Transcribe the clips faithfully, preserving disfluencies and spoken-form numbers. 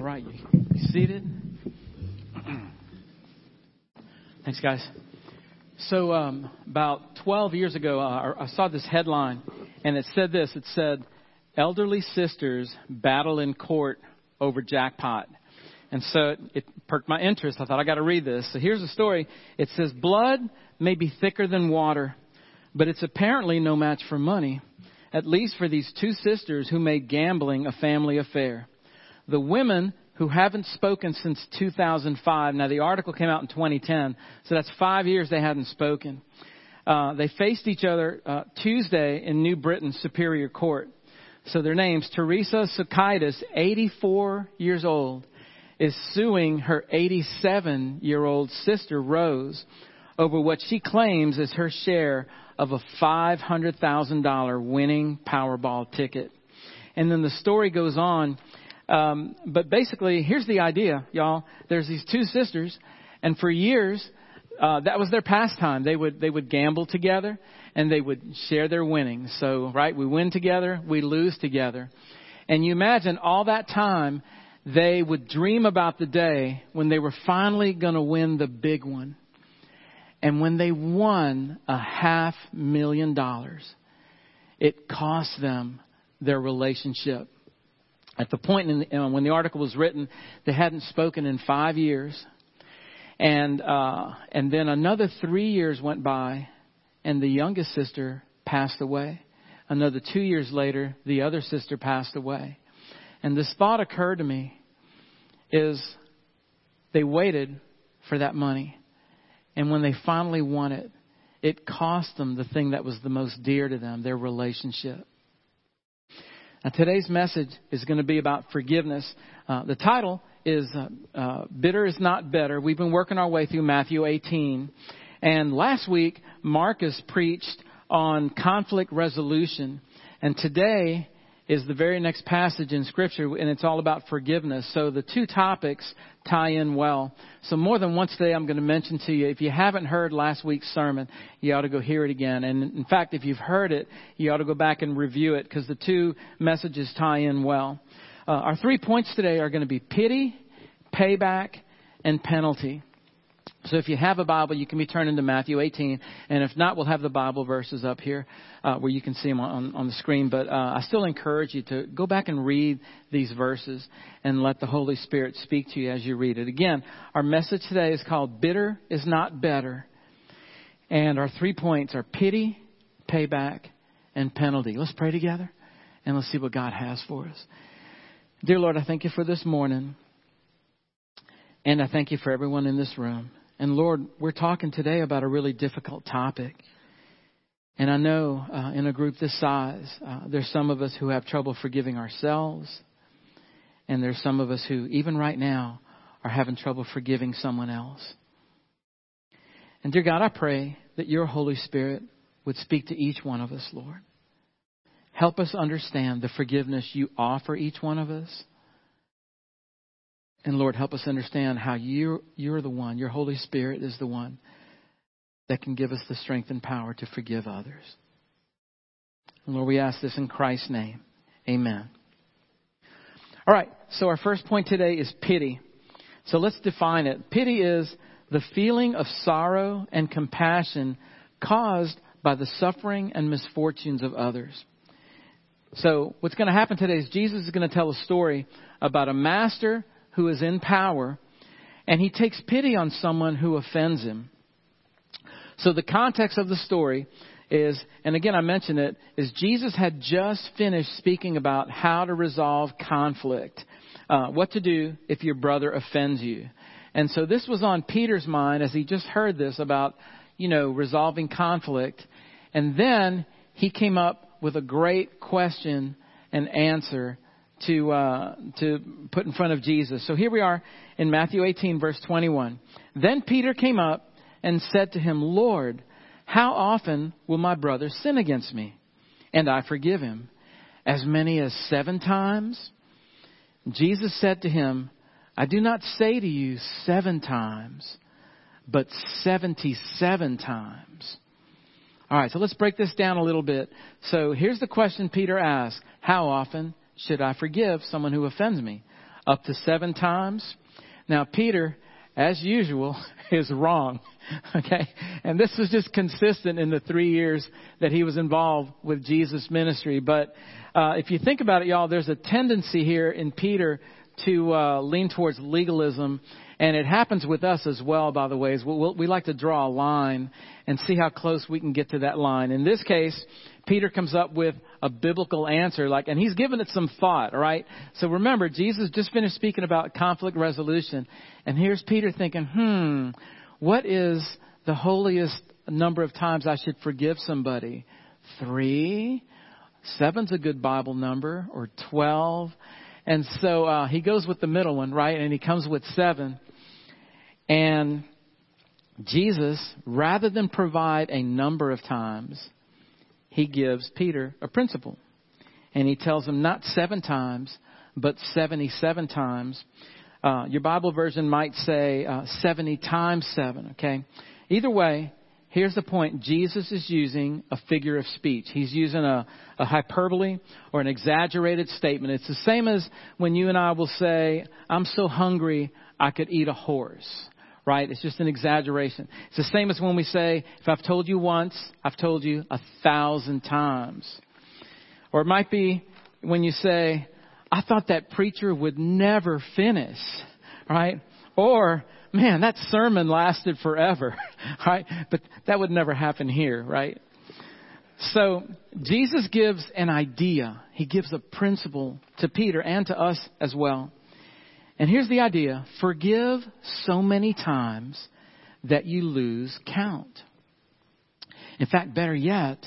All right, you, you seated? Thanks, guys. So um, about twelve years ago, uh, I saw this headline, and it said this. It said, elderly sisters battle in court over jackpot. And so it, it perked my interest. I thought, I got to read this. So here's the story. It says, blood may be thicker than water, but it's apparently no match for money, at least for these two sisters who made gambling a family affair. The women who haven't spoken since two thousand five. Now, the article came out in twenty ten, so that's five years they hadn't spoken. Uh, they faced each other uh, Tuesday in New Britain's Superior Court. So their names, Teresa Sukaitis, eighty-four years old, is suing her eighty-seven-year-old sister, Rose, over what she claims is her share of a five hundred thousand dollars winning Powerball ticket. And then the story goes on. Um, but basically, here's the idea, y'all. There's these two sisters, and for years, uh, that was their pastime. They would they would gamble together, and they would share their winnings. So, right, we win together, we lose together. And you imagine all that time, they would dream about the day when they were finally going to win the big one. And when they won a half million dollars, it cost them their relationship. At the point in the, uh, when the article was written, they hadn't spoken in five years. And uh, and then another three years went by, and the youngest sister passed away. Another two years later, the other sister passed away. And this thought occurred to me is they waited for that money. And when they finally won it, it cost them the thing that was the most dear to them, their relationship. Now, today's message is going to be about forgiveness. Uh, the title is uh, uh, Bitter is Not Better. We've been working our way through Matthew eighteen. And last week, Marcus preached on conflict resolution. And today is the very next passage in Scripture, and it's all about forgiveness. So the two topics tie in well. So more than once today, I'm going to mention to you, if you haven't heard last week's sermon, you ought to go hear it again. And in fact, if you've heard it, you ought to go back and review it, because the two messages tie in well. Uh, our three points today are going to be pity, payback, and penalty. So if you have a Bible, you can be turning to Matthew eighteen. And if not, we'll have the Bible verses up here uh, where you can see them on, on the screen. But uh, I still encourage you to go back and read these verses and let the Holy Spirit speak to you as you read it. Again, our message today is called Bitter is Not Better. And our three points are pity, payback, and penalty. Let's pray together and let's see what God has for us. Dear Lord, I thank you for this morning. And I thank you for everyone in this room. And Lord, we're talking today about a really difficult topic. And I know uh, in a group this size, uh, there's some of us who have trouble forgiving ourselves. And there's some of us who, even right now, are having trouble forgiving someone else. And dear God, I pray that your Holy Spirit would speak to each one of us, Lord. Help us understand the forgiveness you offer each one of us. And Lord, help us understand how you're, you're the one, your Holy Spirit is the one that can give us the strength and power to forgive others. And Lord, we ask this in Christ's name. Amen. All right, so our first point today is pity. So let's define it. Pity is the feeling of sorrow and compassion caused by the suffering and misfortunes of others. So what's going to happen today is Jesus is going to tell a story about a master who is in power, and he takes pity on someone who offends him. So the context of the story is, and again I mentioned it, is Jesus had just finished speaking about how to resolve conflict, uh, what to do if your brother offends you. And so this was on Peter's mind as he just heard this about, you know, resolving conflict. And then he came up with a great question and answer to uh, to put in front of Jesus. So here we are in Matthew eighteen, verse twenty-one. Then Peter came up and said to him, Lord, how often will my brother sin against me, and I forgive him? As many as seven times? Jesus said to him, I do not say to you seven times, but seventy-seven times. All right, so let's break this down a little bit. So here's the question Peter asked. How often should I forgive someone who offends me? up to seven times. Now, Peter, as usual, is wrong. Okay. And this was just consistent in the three years that he was involved with Jesus' ministry. But uh, if you think about it, y'all, there's a tendency here in Peter to uh, lean towards legalism. And it happens with us as well, by the way. Is we'll, we like to draw a line and see how close we can get to that line. In this case, Peter comes up with a biblical answer, like, and he's given it some thought, all right? So remember, Jesus just finished speaking about conflict resolution. And here's Peter thinking, hmm, what is the holiest number of times I should forgive somebody? Three? Seven's a good Bible number, or twelve. And so uh, he goes with the middle one, right? And he comes with seven. And Jesus, rather than provide a number of times, he gives Peter a principle. And he tells him not seven times, but seventy-seven times. Uh, your Bible version might say uh, seventy times seven, okay? Either way, here's the point. Jesus is using a figure of speech. He's using a, a hyperbole or an exaggerated statement. It's the same as when you and I will say, I'm so hungry I could eat a horse, right? It's just an exaggeration. It's the same as when we say, if I've told you once, I've told you a thousand times. Or it might be when you say, I thought that preacher would never finish, right? Or, man, that sermon lasted forever, right? But that would never happen here, right? So Jesus gives an idea. He gives a principle to Peter and to us as well. And here's the idea. Forgive so many times that you lose count. In fact, better yet,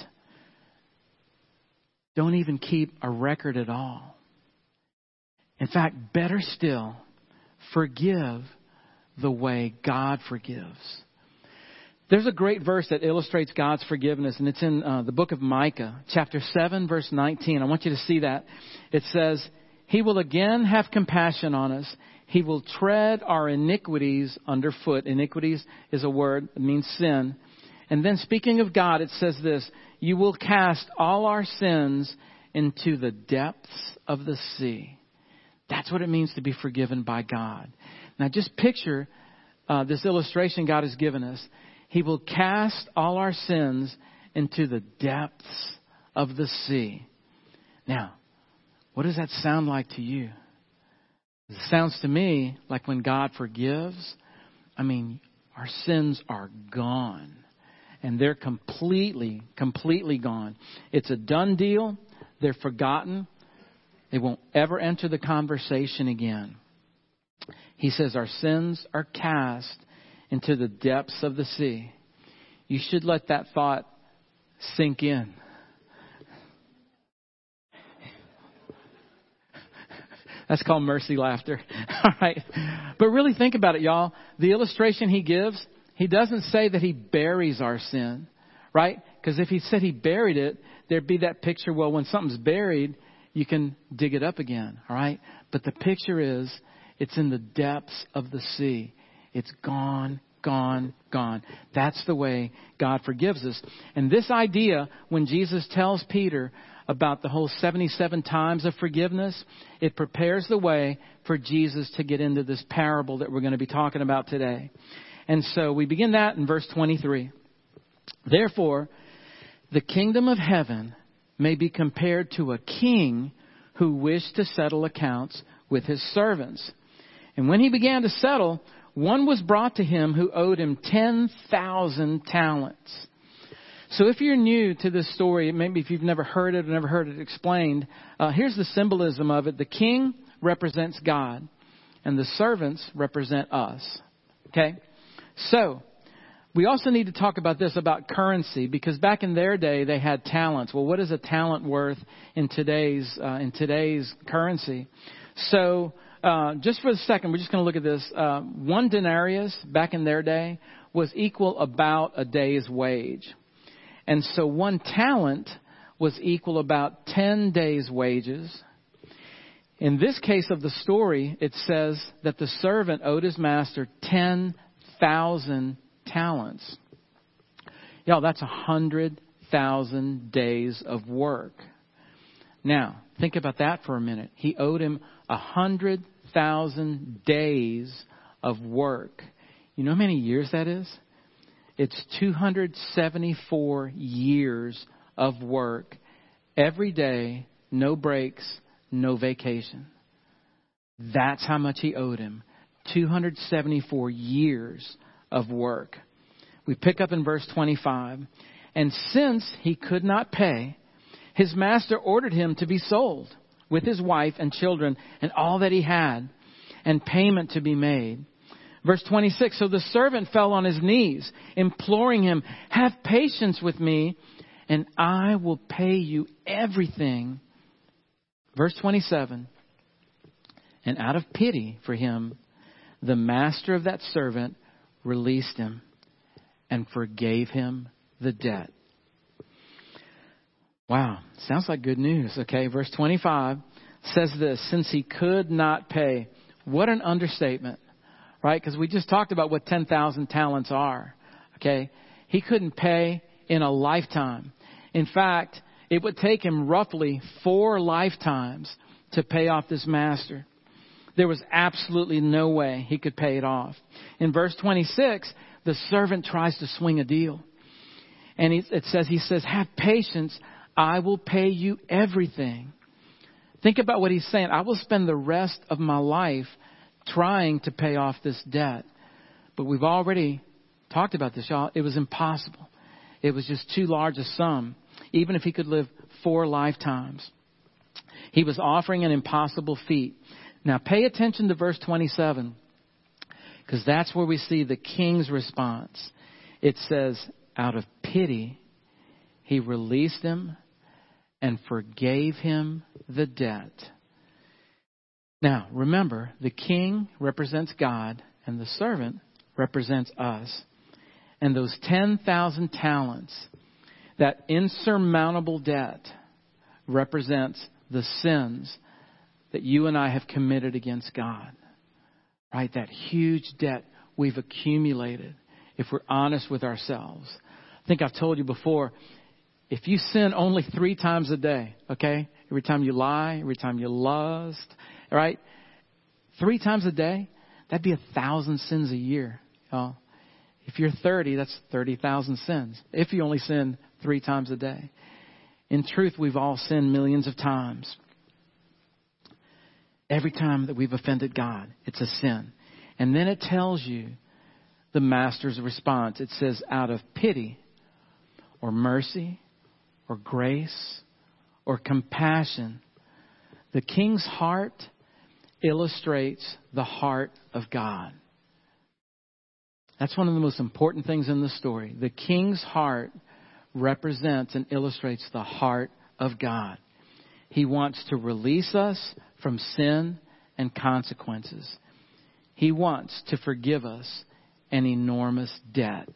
don't even keep a record at all. In fact, better still, forgive the way God forgives. There's a great verse that illustrates God's forgiveness, and it's in uh, the book of Micah, chapter seven, verse nineteen. I want you to see that. It says, He will again have compassion on us. He will tread our iniquities underfoot. Iniquities is a word that means sin. And then speaking of God, it says this, you will cast all our sins into the depths of the sea. That's what it means to be forgiven by God. Now just picture uh, this illustration God has given us. He will cast all our sins into the depths of the sea. Now, what does that sound like to you? It sounds to me like when God forgives, I mean, our sins are gone. And they're completely, completely gone. It's a done deal. They're forgotten. They won't ever enter the conversation again. He says our sins are cast into the depths of the sea. You should let that thought sink in. That's called mercy laughter. All right. But really think about it, y'all. The illustration he gives, he doesn't say that he buries our sin, right? Because if he said he buried it, there'd be that picture, well, when something's buried, you can dig it up again, all right? But the picture is, it's in the depths of the sea. It's gone, gone, gone. That's the way God forgives us. And this idea, when Jesus tells Peter about the whole seventy-seven times of forgiveness, it prepares the way for Jesus to get into this parable that we're going to be talking about today. And so we begin that in verse twenty-three. Therefore, the kingdom of heaven may be compared to a king who wished to settle accounts with his servants. And when he began to settle, one was brought to him who owed him ten thousand talents. So if you're new to this story, maybe if you've never heard it or never heard it explained, uh, here's the symbolism of it. The king represents God, and the servants represent us. Okay? So, we also need to talk about this, about currency, because back in their day, they had talents. Well, what is a talent worth in today's uh, in today's currency? So, uh, just for a second, we're just going to look at this. Uh, one denarius back in their day was equal about a day's wage. And so one talent was equal about ten days' wages. In this case of the story, it says that the servant owed his master ten thousand talents. Y'all, that's one hundred thousand days of work. Now, think about that for a minute. He owed him one hundred thousand days of work. You know how many years that is? It's two hundred seventy-four years of work. Every day, no breaks, no vacation. That's how much he owed him. two hundred seventy-four years of work. We pick up in verse twenty-five. And since he could not pay, his master ordered him to be sold with his wife and children and all that he had, and payment to be made. Verse twenty-six, so the servant fell on his knees, imploring him, have patience with me, and I will pay you everything. Verse twenty-seven, and out of pity for him, the master of that servant released him and forgave him the debt. Wow, sounds like good news. Okay, verse twenty-five says this, since he could not pay. What an understatement, right? Because we just talked about what ten thousand talents are. Okay, he couldn't pay in a lifetime. In fact, it would take him roughly four lifetimes to pay off this master. There was absolutely no way he could pay it off. In verse twenty-six, the servant tries to swing a deal. And it says, he says, have patience. I will pay you everything. Think about what he's saying. I will spend the rest of my life trying to pay off this debt. But we've already talked about this, y'all. It was impossible. It was just too large a sum, even if he could live four lifetimes. He was offering an impossible feat. Now pay attention to verse twenty-seven, because that's where we see the king's response. It says, out of pity, he released him and forgave him the debt. Now, remember, the king represents God and the servant represents us. And those ten thousand talents, that insurmountable debt, represents the sins that you and I have committed against God. Right? That huge debt we've accumulated if we're honest with ourselves. I think I've told you before, if you sin only three times a day, okay? Every time you lie, every time you lust, right? Three times a day, that'd be a thousand sins a year. You know? If you're thirty, that's thirty thousand sins. If you only sin three times a day. In truth, we've all sinned millions of times. Every time that we've offended God, it's a sin. And then it tells you the master's response. It says, out of pity or mercy or grace or compassion, the king's heart illustrates the heart of God. That's one of the most important things in the story. The king's heart represents and illustrates the heart of God. He wants to release us from sin and consequences. He wants to forgive us an enormous debt.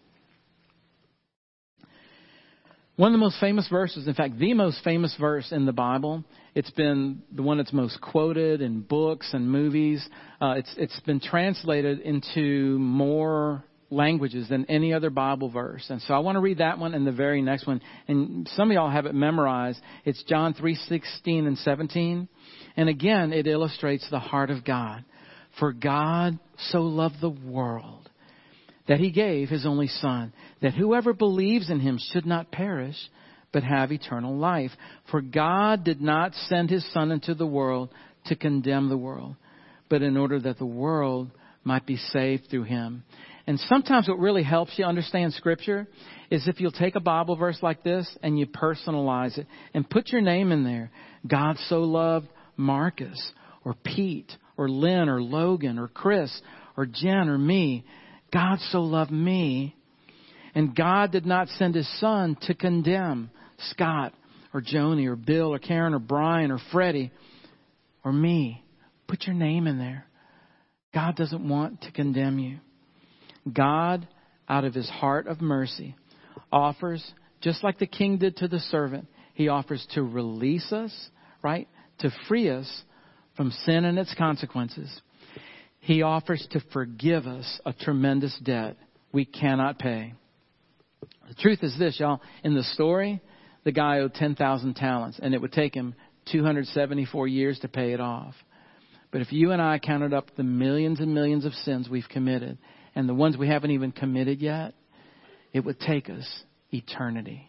One of the most famous verses, in fact, the most famous verse in the Bible, it's been the one that's most quoted in books and movies. Uh, it's it's been translated into more languages than any other Bible verse. And so I want to read that one and the very next one. And some of y'all have it memorized. It's John three sixteen and seventeen. And again, it illustrates the heart of God. For God so loved the world that he gave his only Son, that whoever believes in him should not perish, but have eternal life. For God did not send his Son into the world to condemn the world, but in order that the world might be saved through him. And sometimes what really helps you understand Scripture is if you'll take a Bible verse like this and you personalize it and put your name in there. God so loved Marcus or Pete or Lynn or Logan or Chris or Jen or me. God so loved me. And God did not send his Son to condemn Scott or Joni or Bill or Karen or Brian or Freddie or me. Put your name in there. God doesn't want to condemn you. God, out of his heart of mercy, offers, just like the king did to the servant, he offers to release us, right? To free us from sin and its consequences. He offers to forgive us a tremendous debt we cannot pay. The truth is this, y'all. In the story, the guy owed ten thousand talents, and it would take him two hundred seventy-four years to pay it off. But if you and I counted up the millions and millions of sins we've committed and the ones we haven't even committed yet, it would take us eternity.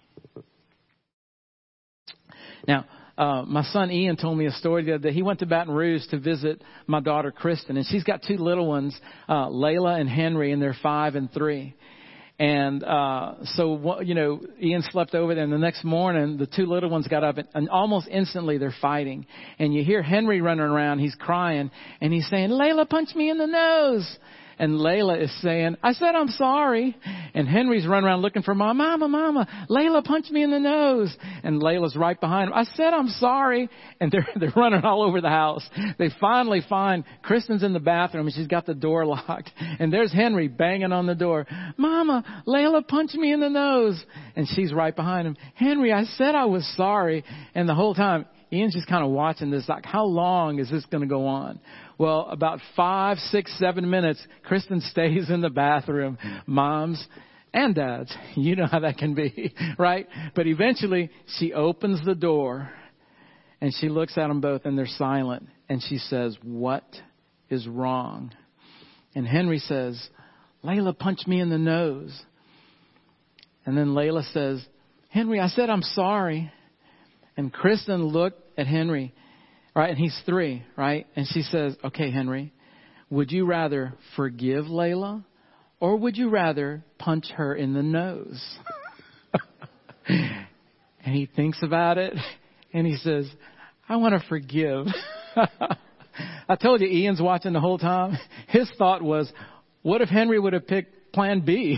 Now, uh, my son Ian told me a story the other day. He went to Baton Rouge to visit my daughter Kristen, and she's got two little ones, uh, Layla and Henry, and they're five and three. And uh, so, you know, Ian slept over there, and the next morning, the two little ones got up, and, and almost instantly they're fighting. And you hear Henry running around. He's crying, and he's saying, "Layla, punch me in the nose." And Layla is saying, "I said I'm sorry." And Henry's running around looking for Mom. "Mama, Mama, Layla punched me in the nose." And Layla's right behind him. "I said I'm sorry." And they're they're running all over the house. They finally find Kristen's in the bathroom, and she's got the door locked. And there's Henry banging on the door. "Mama, Layla punched me in the nose." And she's right behind him. "Henry, I said I was sorry." And the whole time, Ian's just kind of watching this, like, how long is this going to go on? Well, about five, six, seven minutes, Kristen stays in the bathroom. Moms and dads, you know how that can be, right? But eventually she opens the door and she looks at them both and they're silent. And she says, "What is wrong?" And Henry says, "Layla punched me in the nose." And then Layla says, "Henry, I said I'm sorry." And Kristen looked at Henry. Right, and he's three, right? And she says, "Okay, Henry, would you rather forgive Layla or would you rather punch her in the nose?" And he thinks about it and he says, "I want to forgive." I told you Ian's watching the whole time. His thought was, what if Henry would have picked plan B?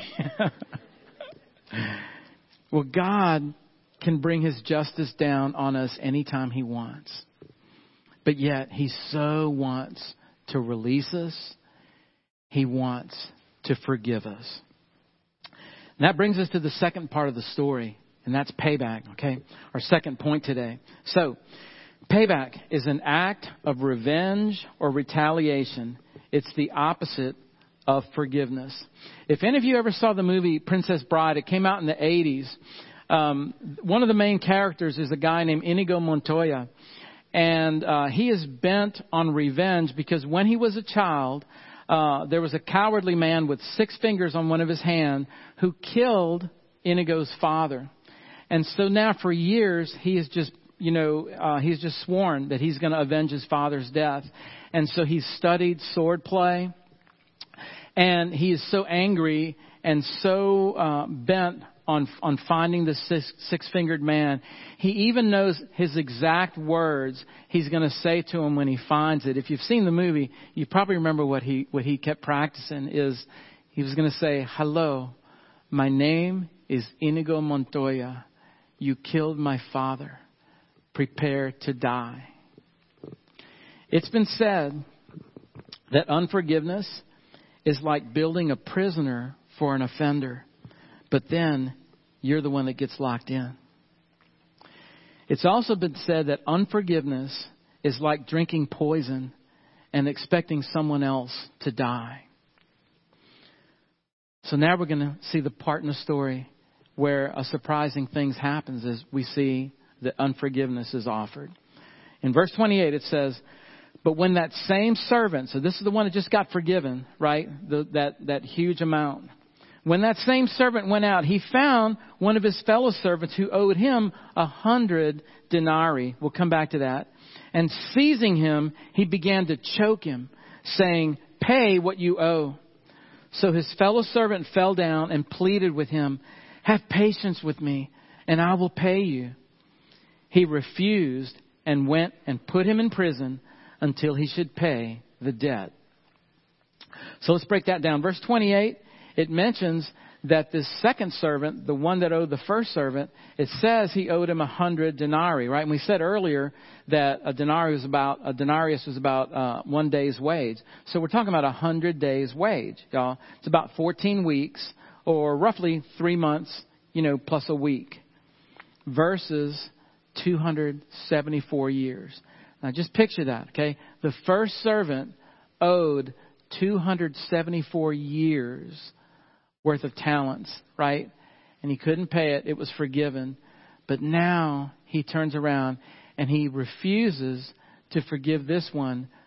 Well, God can bring his justice down on us anytime he wants. But yet, he so wants to release us. He wants to forgive us. And that brings us to the second part of the story, and that's payback, okay? Our second point today. So, payback is an act of revenge or retaliation. It's the opposite of forgiveness. If any of you ever saw the movie Princess Bride, it came out in the eighties. Um, one of the main characters is a guy named Inigo Montoya. And uh, he is bent on revenge because when he was a child, uh, there was a cowardly man with six fingers on one of his hands who killed Inigo's father. And so now for years, he is just, you know, uh, he's just sworn that he's going to avenge his father's death. And so he's studied sword play. And he is so angry and so uh, bent on on finding the six, six-fingered man. He even knows his exact words he's going to say to him when he finds it. If you've seen the movie, you probably remember what he what he kept practicing is he was going to say, "Hello, my name is Inigo Montoya. You killed my father. Prepare to die." It's been said that unforgiveness is like building a prisoner for an offender. But then you're the one that gets locked in. It's also been said that unforgiveness is like drinking poison and expecting someone else to die. So now we're going to see the part in the story where a surprising thing happens as we see that unforgiveness is offered. In verse twenty-eight it says, "But when that same servant," so this is the one that just got forgiven, right? The, that, that huge amount. "When that same servant went out, he found one of his fellow servants who owed him a hundred denarii." We'll come back to that. "And seizing him, he began to choke him, saying, 'Pay what you owe.' So his fellow servant fell down and pleaded with him, 'Have patience with me, and I will pay you.' He refused and went and put him in prison until he should pay the debt." So let's break that down. Verse twenty-eight. It mentions that this second servant, the one that owed the first servant, it says he owed him a hundred denarii, right? And we said earlier that a denarius was about a denarius was about uh, one day's wage. So we're talking about a hundred days' wage, y'all. It's about fourteen weeks, or roughly three months, you know, plus a week, versus two hundred seventy-four years. Now just picture that, okay? The first servant owed two hundred seventy-four years worth of talents, right? And he couldn't pay it. It was forgiven. But now he turns around and he refuses to forgive this one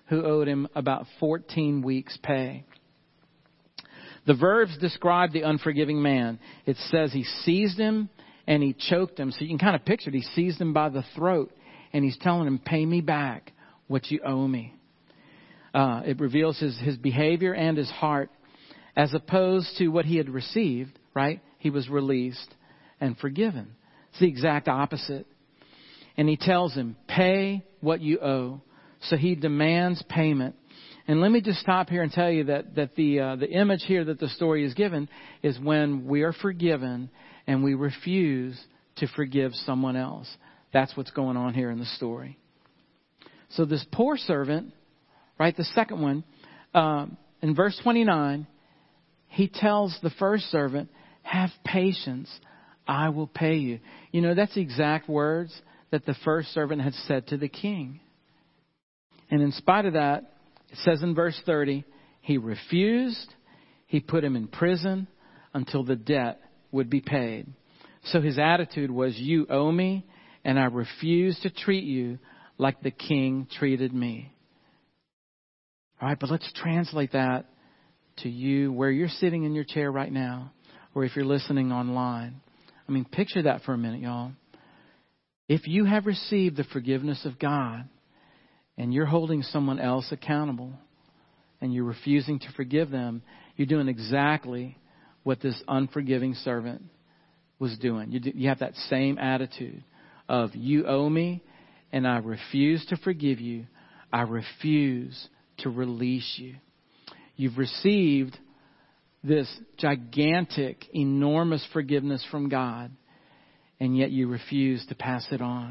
who owed him about fourteen weeks' pay. The verbs describe the unforgiving man. It says he seized him and he choked him. So you can kind of picture it. He seized him by the throat and he's telling him, pay me back what you owe me. Uh, it reveals his, his behavior and his heart as opposed to what he had received, right? He was released and forgiven. It's the exact opposite. And he tells him, pay what you owe. So he demands payment. And let me just stop here and tell you that, that the, uh, the image here that the story is given is when we are forgiven and we refuse to forgive someone else. That's what's going on here in the story. So this poor servant, right, the second one, um, in verse twenty-nine, he tells the first servant, have patience, I will pay you. You know, that's the exact words that the first servant had said to the king. And in spite of that, it says in verse thirty, he refused, he put him in prison until the debt would be paid. So his attitude was, you owe me, and I refuse to treat you like the king treated me. All right, but let's translate that to you where you're sitting in your chair right now, or if you're listening online. I mean, picture that for a minute, y'all. If you have received the forgiveness of God and you're holding someone else accountable and you're refusing to forgive them, you're doing exactly what this unforgiving servant was doing. You, do, you have that same attitude of you owe me and I refuse to forgive you. I refuse to release you. You've received this gigantic, enormous forgiveness from God, and yet you refuse to pass it on.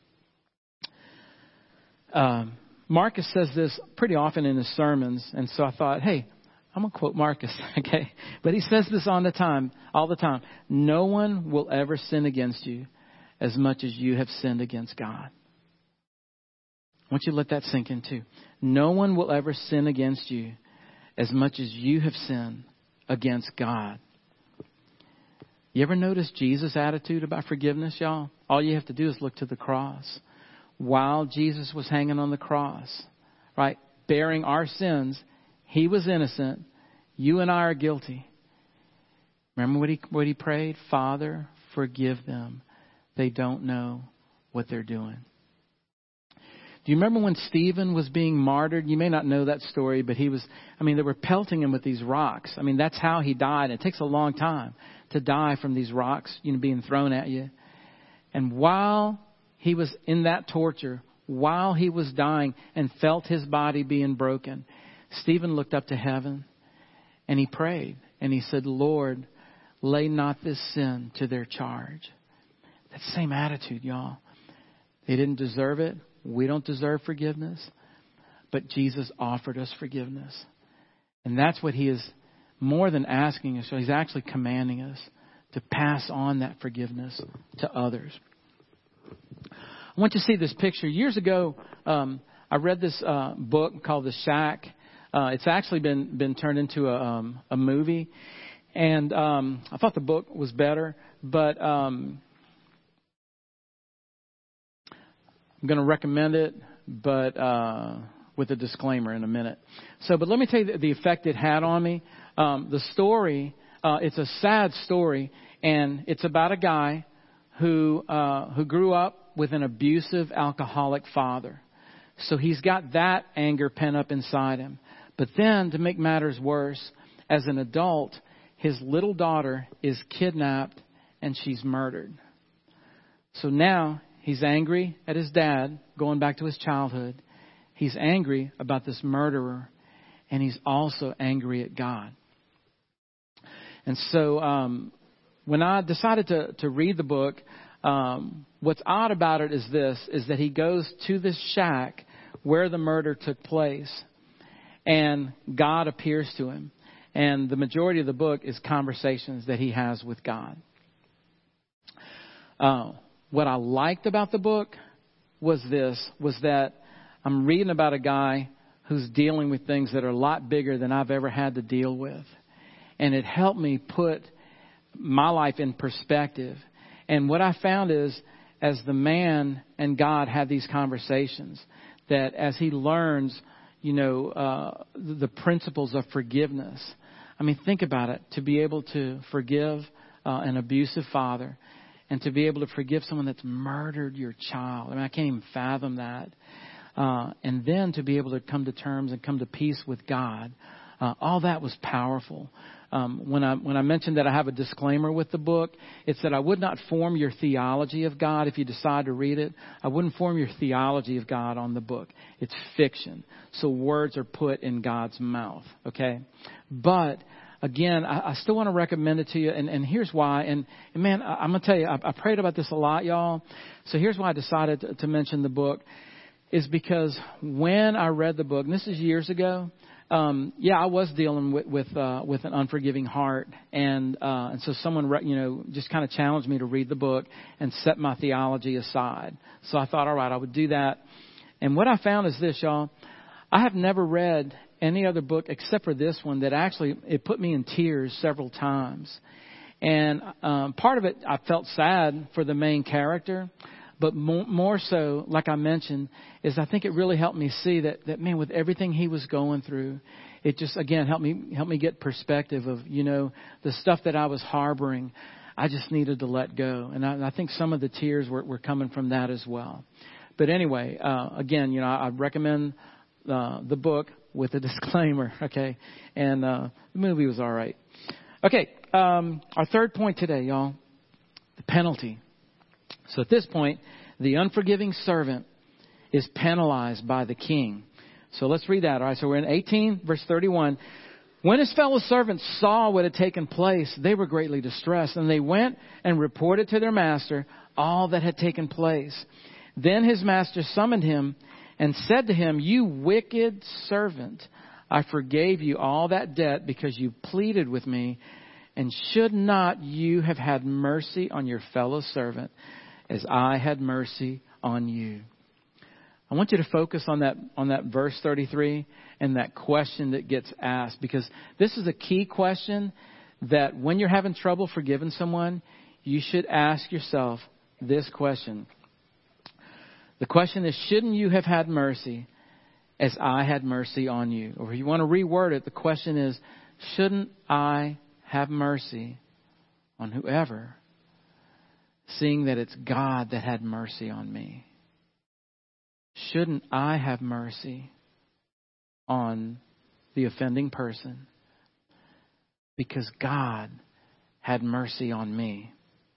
Um, Marcus says this pretty often in his sermons, and so I thought, hey, I'm going to quote Marcus, okay? But he says this all the time, all the time. No one will ever sin against you as much as you have sinned against God. I want you to let that sink in too. No one will ever sin against you as much as you have sinned against God. You ever notice Jesus' attitude about forgiveness, y'all? All you have to do is look to the cross. While Jesus was hanging on the cross, right, bearing our sins, he was innocent. You and I are guilty. Remember what he what he prayed? Father, forgive them. They don't know what they're doing. Do you remember when Stephen was being martyred? You may not know that story, but he was, I mean, they were pelting him with these rocks. I mean, that's how he died. It takes a long time to die from these rocks, you know, being thrown at you. And while he was in that torture, while he was dying and felt his body being broken, Stephen looked up to heaven and he prayed and he said, Lord, lay not this sin to their charge. That same attitude, y'all. They didn't deserve it. We don't deserve forgiveness, but Jesus offered us forgiveness. And that's what he is more than asking us. So he's actually commanding us to pass on that forgiveness to others. I want you to see this picture. Years ago, um, I read this uh, book called The Shack. Uh, it's actually been been turned into a, um, a movie. And um, I thought the book was better, but um, I'm going to recommend it, but uh, with a disclaimer in a minute. So, but let me tell you the, the effect it had on me. Um, the story, uh, it's a sad story, and it's about a guy who uh, who grew up with an abusive alcoholic father. So he's got that anger pent up inside him. But then, to make matters worse, as an adult, his little daughter is kidnapped and she's murdered. So now he's angry at his dad, going back to his childhood. He's angry about this murderer, and he's also angry at God. And so um, when I decided to, to read the book, um, what's odd about it is this, is that he goes to this shack where the murder took place, and God appears to him. And the majority of the book is conversations that he has with God. Uh, what I liked about the book was this, was that I'm reading about a guy who's dealing with things that are a lot bigger than I've ever had to deal with. And it helped me put my life in perspective. And what I found is, as the man and God have these conversations, that as he learns, you know, uh, the principles of forgiveness. I mean, think about it. To be able to forgive uh, an abusive father and to be able to forgive someone that's murdered your child. I mean, I can't even fathom that. Uh, and then to be able to come to terms and come to peace with God. Uh, all that was powerful. Um, when I when I mentioned that I have a disclaimer with the book, it's that I would not form your theology of God if you decide to read it. I wouldn't form your theology of God on the book. It's fiction. So words are put in God's mouth. Okay? But again, I, I still want to recommend it to you. And, and here's why. And, and man, I, I'm going to tell you, I, I prayed about this a lot, y'all. So here's why I decided to, to mention the book. Is because when I read the book, and this is years ago, um, yeah, I was dealing with with, uh, with an unforgiving heart, and uh, and so someone, you know, just kind of challenged me to read the book and set my theology aside. So I thought, all right, I would do that. And what I found is this, y'all: I have never read any other book except for this one that actually it put me in tears several times. And um, part of it, I felt sad for the main character. But more, more so, like I mentioned, is I think it really helped me see that, that, man, with everything he was going through, it just, again, helped me helped me get perspective of, you know, the stuff that I was harboring. I just needed to let go. And I, I think some of the tears were, were coming from that as well. But anyway, uh, again, you know, I, I recommend uh, the book with a disclaimer, okay? And uh, the movie was all right. Okay, um, our third point today, y'all, the penalty. So at this point, the unforgiving servant is penalized by the king. So let's read that. All right. So we're in eighteen, verse thirty-one. When his fellow servants saw what had taken place, they were greatly distressed, and they went and reported to their master all that had taken place. Then his master summoned him and said to him, "You wicked servant, I forgave you all that debt because you pleaded with me. And should not you have had mercy on your fellow servant as I had mercy on you?" I want you to focus on that on that verse thirty-three and that question that gets asked, because this is a key question that when you're having trouble forgiving someone, you should ask yourself this question. The question is, shouldn't you have had mercy as I had mercy on you? Or if you want to reword it, the question is, shouldn't I have mercy on whoever, seeing that it's God that had mercy on me? Shouldn't I have mercy on the offending person because God had mercy on me?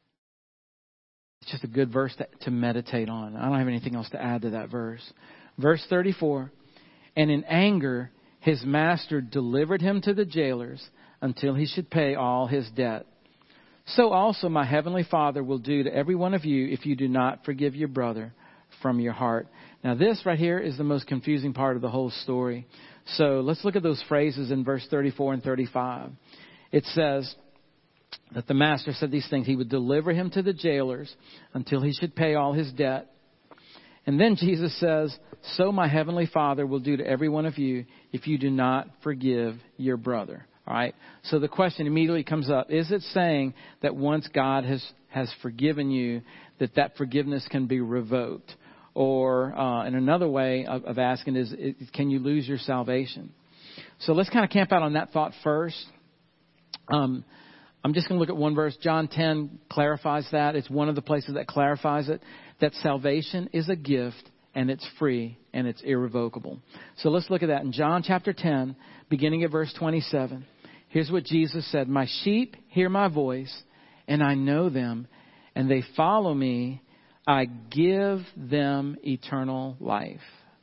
It's just a good verse to, to meditate on. I don't have anything else to add to that verse. Verse thirty-four, and in anger his master delivered him to the jailers until he should pay all his debt. So also my heavenly Father will do to every one of you if you do not forgive your brother from your heart. Now this right here is the most confusing part of the whole story. So let's look at those phrases in verse thirty-four and thirty-five. It says that the master said these things. He would deliver him to the jailers until he should pay all his debt. And then Jesus says, so my heavenly Father will do to every one of you if you do not forgive your brother. All right. So the question immediately comes up. Is it saying that once God has, has forgiven you, that that forgiveness can be revoked? Or uh, in another way of, of asking is, is, can you lose your salvation? So let's kind of camp out on that thought first. Um, I'm just going to look at one verse. John ten clarifies that. It's one of the places that clarifies it, that salvation is a gift and it's free and it's irrevocable. So let's look at that in John chapter ten, beginning at verse twenty-seven. Here's what Jesus said. My sheep hear my voice and I know them and they follow me. I give them eternal life.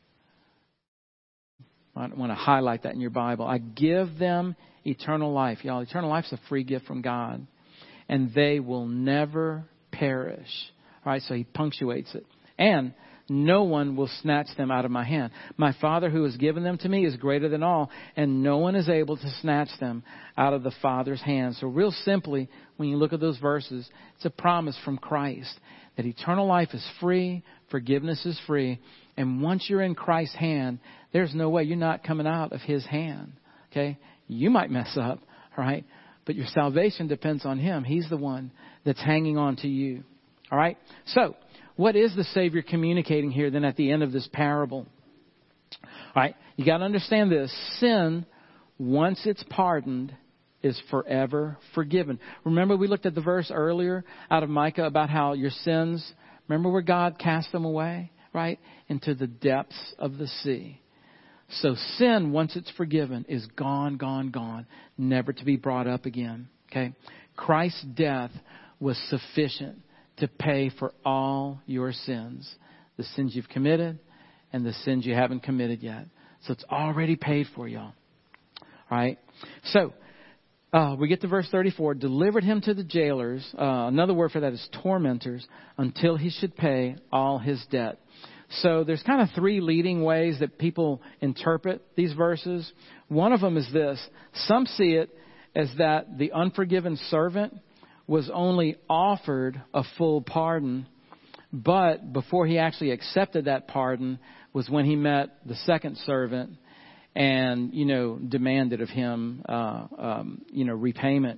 I want to highlight that in your Bible. I give them eternal life. Y'all, eternal life is a free gift from God. And they will never perish. All right, so he punctuates it. And no one will snatch them out of my hand. My Father who has given them to me is greater than all, and no one is able to snatch them out of the Father's hand. So real simply, when you look at those verses, it's a promise from Christ that eternal life is free, forgiveness is free, and once you're in Christ's hand, there's no way you're not coming out of his hand. Okay? You might mess up, right? But your salvation depends on him. He's the one that's hanging on to you. All right? So, what is the Savior communicating here then at the end of this parable? All right, you got to understand this. Sin, once it's pardoned, is forever forgiven. Remember we looked at the verse earlier out of Micah about how your sins, remember where God cast them away, right? Into the depths of the sea. So sin, once it's forgiven, is gone, gone, gone, never to be brought up again. Okay? Christ's death was sufficient to pay for all your sins. The sins you've committed and the sins you haven't committed yet. So it's already paid for, y'all. All right? So, uh, we get to verse thirty-four. Delivered him to the jailers. Uh, another word for that is tormentors, until he should pay all his debt. So there's kind of three leading ways that people interpret these verses. One of them is this. Some see it as that the unforgiven servant was only offered a full pardon, but before he actually accepted that pardon was when he met the second servant and, you know, demanded of him, uh, um, you know, repayment.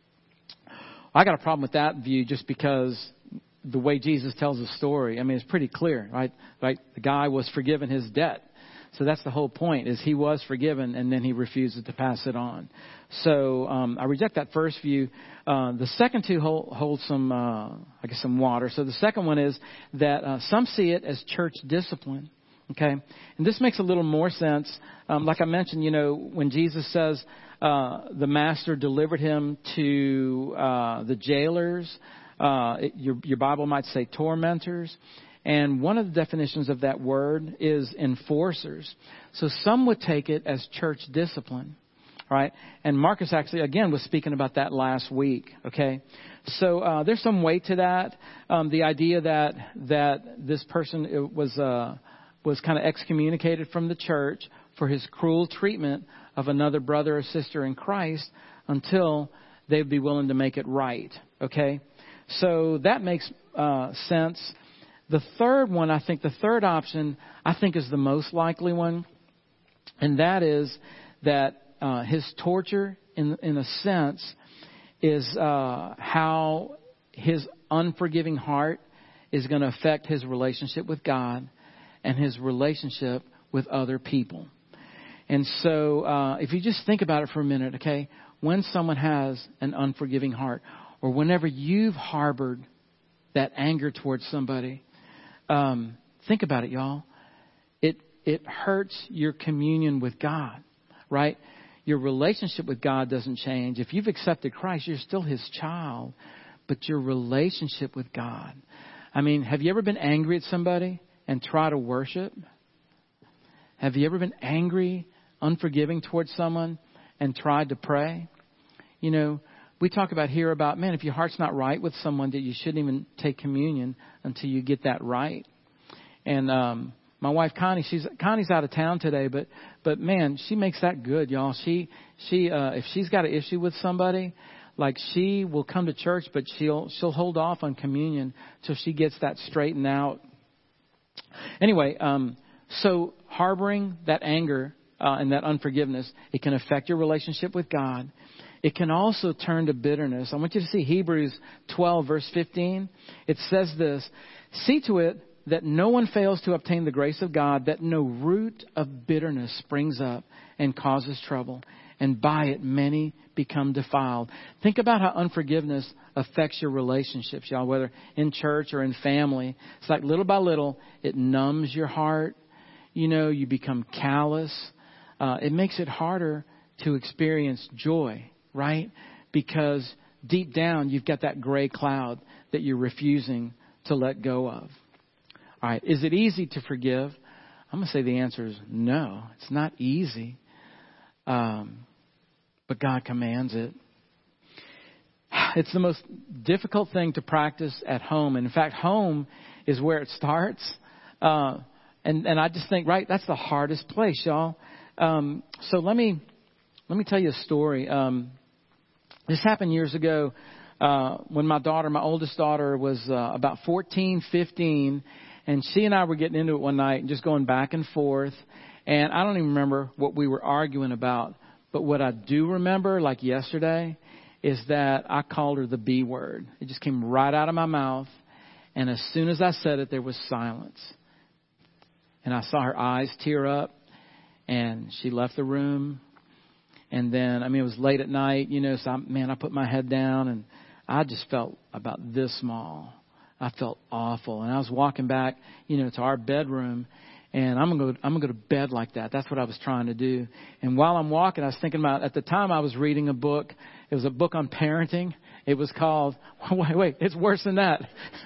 I got a problem with that view just because the way Jesus tells the story, I mean, it's pretty clear, right? Right? The guy was forgiven his debt. So that's the whole point, is he was forgiven and then he refuses to pass it on. So um, I reject that first view. Uh, the second two hold, hold some, uh, I guess, some water. So the second one is that uh, some see it as church discipline. Okay, and this makes a little more sense. Um, like I mentioned, you know, when Jesus says uh, the master delivered him to uh, the jailers, uh, it, your, your Bible might say tormentors. And one of the definitions of that word is enforcers. So some would take it as church discipline, right? And Marcus actually, again, was speaking about that last week, okay? So uh, there's some weight to that. Um, the idea that that this person was uh, was kind of excommunicated from the church for his cruel treatment of another brother or sister in Christ until they'd be willing to make it right, okay? So that makes uh, sense. The third one, I think, the third option, I think, is the most likely one. And that is that uh, his torture, in in a sense, is uh, how his unforgiving heart is going to affect his relationship with God and his relationship with other people. And so uh, if you just think about it for a minute, okay, when someone has an unforgiving heart, or whenever you've harbored that anger towards somebody, Um, think about it, y'all. It it hurts your communion with God, right? Your relationship with God doesn't change. If you've accepted Christ, you're still His child, but your relationship with God. I mean, have you ever been angry at somebody and try to worship? Have you ever been angry, unforgiving towards someone and tried to pray? You know, we talk about here about, man, if your heart's not right with someone, that you shouldn't even take communion until you get that right. And um, my wife Connie, she's Connie's out of town today, but but man, she makes that good, y'all. She she uh, if she's got an issue with somebody, like she will come to church, but she'll she'll hold off on communion till she gets that straightened out. Anyway, um, so harboring that anger uh, and that unforgiveness, it can affect your relationship with God. It can also turn to bitterness. I want you to see Hebrews twelve, verse fifteen. It says this, see to it that no one fails to obtain the grace of God, that no root of bitterness springs up and causes trouble, and by it many become defiled. Think about how unforgiveness affects your relationships, y'all, whether in church or in family. It's like little by little, it numbs your heart. You know, you become callous. Uh, it makes it harder to experience joy. Right? Because deep down, you've got that gray cloud that you're refusing to let go of. All right. Is it easy to forgive? I'm going to say the answer is no. It's not easy. Um, but God commands it. It's the most difficult thing to practice at home. And in fact, home is where it starts. Uh, and, and I just think, right, that's the hardest place, y'all. Um, so let me, let me tell you a story. Um, This happened years ago uh, when my daughter, my oldest daughter, was uh, about fourteen, fifteen, and she and I were getting into it one night and just going back and forth. And I don't even remember what we were arguing about. But what I do remember, like yesterday, is that I called her the B word. It just came right out of my mouth. And as soon as I said it, there was silence. And I saw her eyes tear up. And she left the room. And then, I mean, it was late at night, you know, so, I, man, I put my head down and I just felt about this small. I felt awful. And I was walking back, you know, to our bedroom. And I'm going to go, I'm going to go to bed like that. That's what I was trying to do. And while I'm walking, I was thinking about, at the time I was reading a book. It was a book on parenting. It was called, wait, wait, it's worse than that.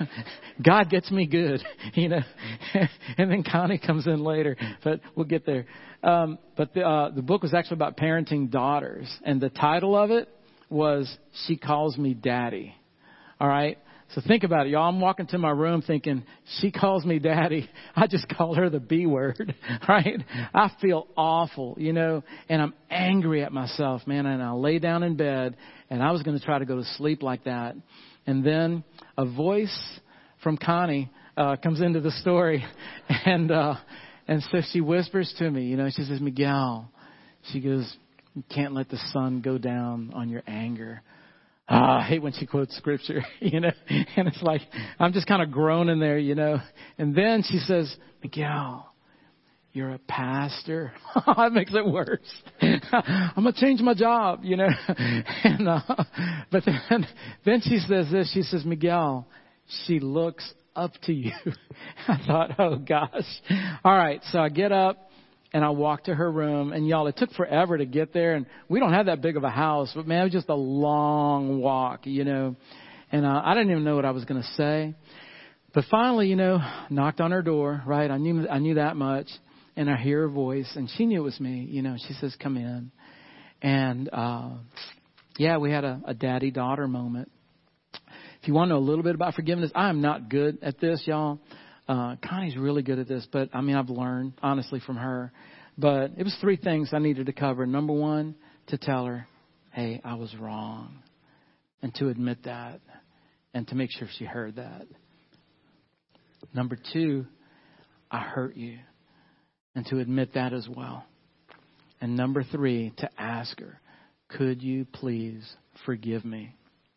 God Gets Me Good, you know. And then Connie comes in later, but we'll get there. Um, but the, uh, the book was actually about parenting daughters. And the title of it was She Calls Me Daddy. All right. So think about it, y'all. I'm walking to my room thinking, she calls me daddy. I just called her the B word, right? I feel awful, you know, and I'm angry at myself, man. And I lay down in bed and I was going to try to go to sleep like that. And then a voice from Connie uh, comes into the story. And, uh, and so she whispers to me, you know, she says, Miguel, she goes, you can't let the sun go down on your anger. Ah, I hate when she quotes scripture, you know, and it's like, I'm just kind of groaning there, you know. And then she says, Miguel, you're a pastor. That makes it worse. I'm going to change my job, you know. And, uh, but then, then she says this, she says, Miguel, she looks up to you. I thought, oh gosh. All right. So I get up. And I walked to her room, and y'all, it took forever to get there. And we don't have that big of a house, but man, it was just a long walk, you know. And uh, I didn't even know what I was going to say. But finally, you know, knocked on her door, right? I knew I knew that much. And I hear her voice, and she knew it was me. You know, she says, come in. And, uh, yeah, we had a, a daddy-daughter moment. If you want to know a little bit about forgiveness, I am not good at this, y'all. Uh, Connie's really good at this, but I mean, I've learned honestly from her, but it was three things I needed to cover. Number one, to tell her, hey, I was wrong, and to admit that and to make sure she heard that. Number two, I hurt you, and to admit that as well. And number three, to ask her, could you please forgive me?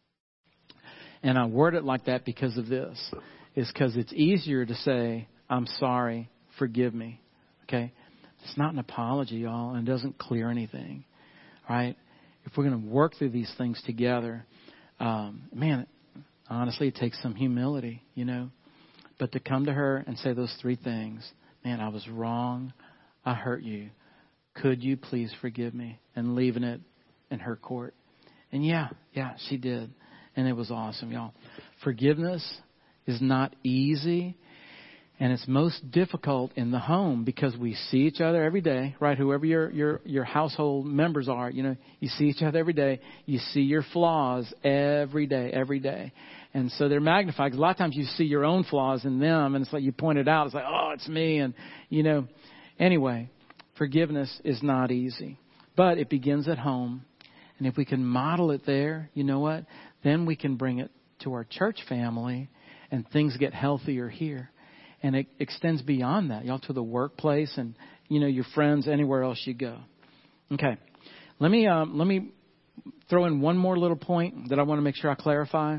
And I word it like that because of this. Is because it's easier to say, I'm sorry, forgive me. Okay? It's not an apology, y'all, and it doesn't clear anything. Right? If we're going to work through these things together, um, man, honestly, it takes some humility, you know. But to come to her and say those three things, man, I was wrong, I hurt you. Could you please forgive me? And leaving it in her court. And yeah, yeah, she did. And it was awesome, y'all. Forgiveness is not easy, and it's most difficult in the home because we see each other every day, right? Whoever your your your household members are, you know, you see each other every day. You see your flaws every day, every day, and so they're magnified. 'Cause a lot of times you see your own flaws in them, and it's like you point it out. It's like, oh, it's me, and you know. Anyway, forgiveness is not easy, but it begins at home, and if we can model it there, you know what? Then we can bring it to our church family. And things get healthier here. And it extends beyond that, y'all, to the workplace and, you know, your friends, anywhere else you go. Okay. Let me, um, let me throw in one more little point that I want to make sure I clarify.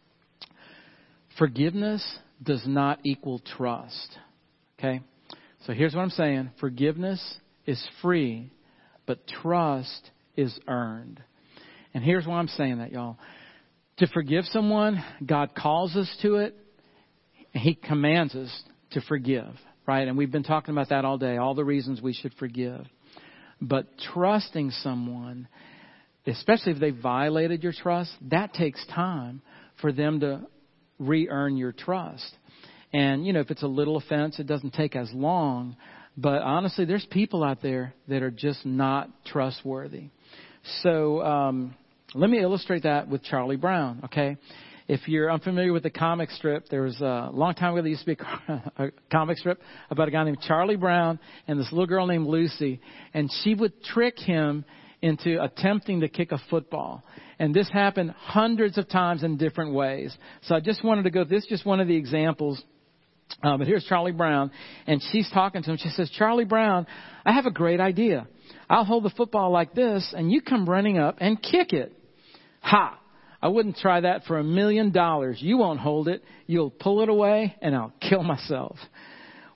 Forgiveness does not equal trust. Okay. So here's what I'm saying. Forgiveness is free, but trust is earned. And here's why I'm saying that, y'all. To forgive someone, God calls us to it. He commands us to forgive, right? And we've been talking about that all day, all the reasons we should forgive. But trusting someone, especially if they violated your trust, that takes time for them to re-earn your trust. And, you know, if it's a little offense, it doesn't take as long. But honestly, there's people out there that are just not trustworthy. So um, let me illustrate that with Charlie Brown, okay? If you're unfamiliar with the comic strip, there was a long time ago there used to be a comic strip about a guy named Charlie Brown and this little girl named Lucy. And she would trick him into attempting to kick a football. And this happened hundreds of times in different ways. So I just wanted to go, this is just one of the examples. Uh, but here's Charlie Brown. And she's talking to him. She says, Charlie Brown, I have a great idea. I'll hold the football like this and you come running up and kick it. Ha! I wouldn't try that for a million dollars. You won't hold it. You'll pull it away and I'll kill myself.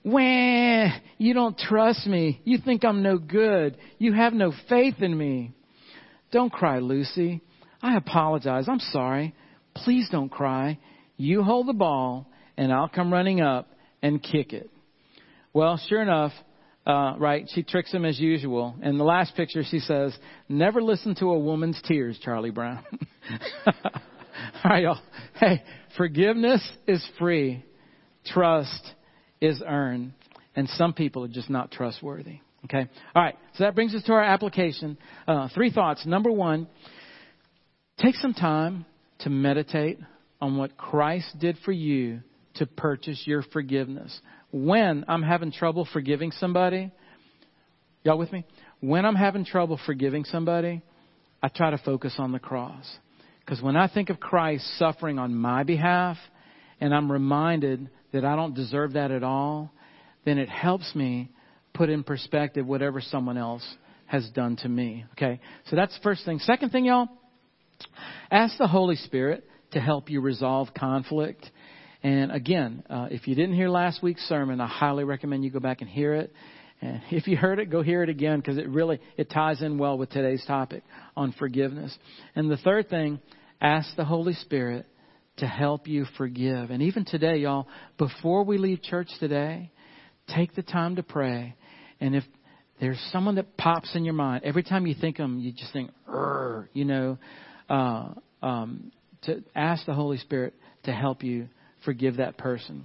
Wah, you don't trust me. You think I'm no good. You have no faith in me. Don't cry, Lucy. I apologize. I'm sorry. Please don't cry. You hold the ball and I'll come running up and kick it. Well, sure enough, uh, right, she tricks him as usual. In the last picture, she says, never listen to a woman's tears, Charlie Brown. All right, y'all. Hey, forgiveness is free. Trust is earned. And some people are just not trustworthy. Okay. All right. So that brings us to our application. Uh, three thoughts. Number one, take some time to meditate on what Christ did for you to purchase your forgiveness. When I'm having trouble forgiving somebody, y'all with me? When I'm having trouble forgiving somebody, I try to focus on the cross. Because when I think of Christ suffering on my behalf, and I'm reminded that I don't deserve that at all, then it helps me put in perspective whatever someone else has done to me. Okay, so that's the first thing. Second thing, y'all, ask the Holy Spirit to help you resolve conflict. And again, uh, if you didn't hear last week's sermon, I highly recommend you go back and hear it. And if you heard it, go hear it again, because it really, it ties in well with today's topic on forgiveness. And the third thing, ask the Holy Spirit to help you forgive. And even today, y'all, before we leave church today, take the time to pray. And if there's someone that pops in your mind, every time you think of them, you just think, you know, uh, um, to ask the Holy Spirit to help you forgive that person.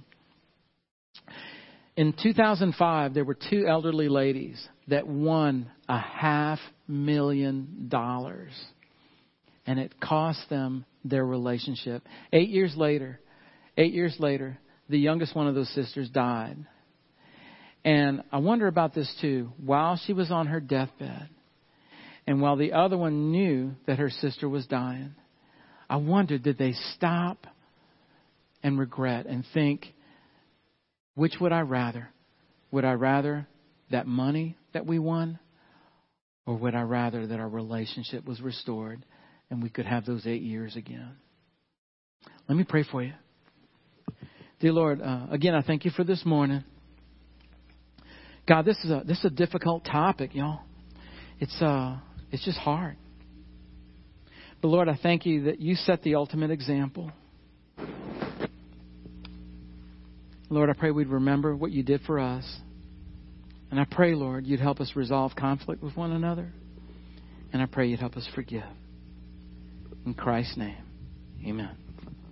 In two thousand five, there were two elderly ladies that won a half million dollars. And it cost them their relationship. Eight years later, eight years later, the youngest one of those sisters died. And I wonder about this too. While she was on her deathbed, and while the other one knew that her sister was dying, I wondered, did they stop and regret and think, which would I rather? Would I rather that money that we won? Or would I rather that our relationship was restored and we could have those eight years again? Let me pray for you. Dear Lord, uh, again, I thank you for this morning. God, this is a this is a difficult topic, y'all. It's uh it's just hard. But Lord, I thank you that you set the ultimate example. Lord, I pray we'd remember what you did for us. And I pray, Lord, you'd help us resolve conflict with one another. And I pray you'd help us forgive. In Christ's name, amen.